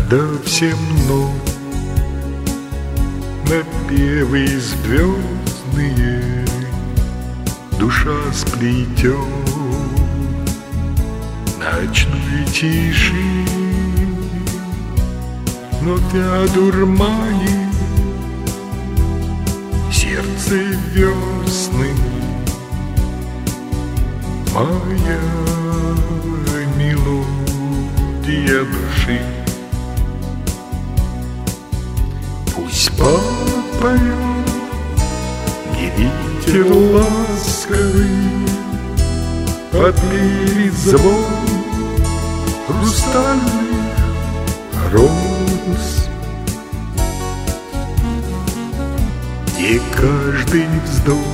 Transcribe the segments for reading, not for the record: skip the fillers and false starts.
Когда всем ночь напевы звездные душа сплетет ночной тиши, но ты одурманишь сердце весны. Моя мелодия души, пусть попоет ветер ласковый под перезвон хрустальных роз, и каждый вздох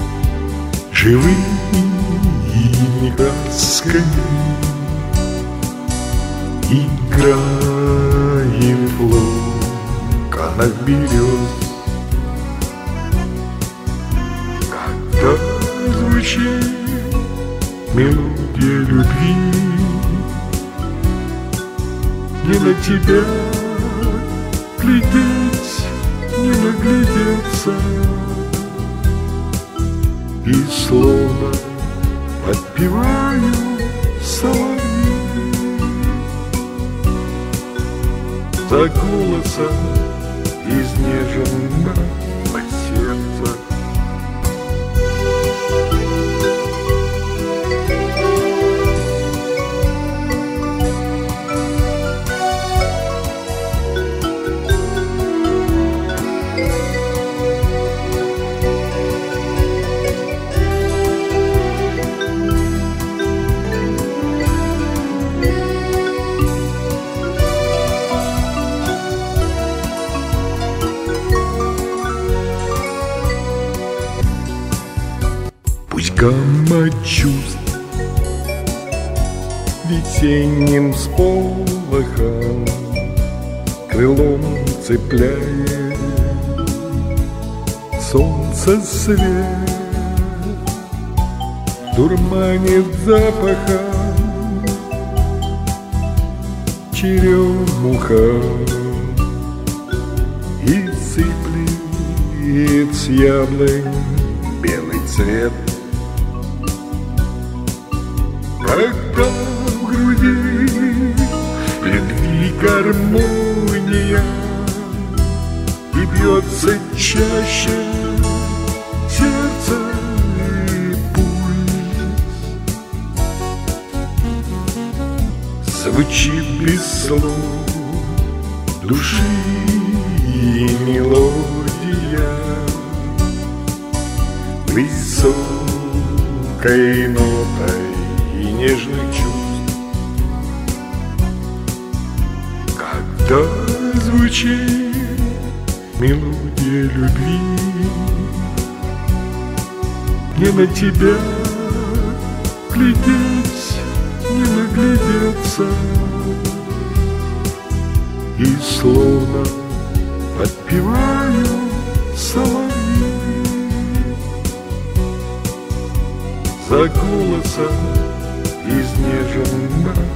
живыми красками играет в локонах берез. Когда звучит мелодия любви, не на тебя глядеть, не наглядеться, и словно подпеваю соловьи за голосом изнеженного сердца. Пусть гамма чувств весенним сполохом крылом цепляет солнце свет, дурманит запахом черемуха и сыплет с яблонь белый цвет. Когда в груди любви гармония и бьется чаще сердце и пульс, звучит без слов души и мелодия высокой нотой и нежных чувств. Когда звучит мелодия любви, не на тебя глядеть, не наглядеться, и словно подпеваю соловьи за голосом изнеженного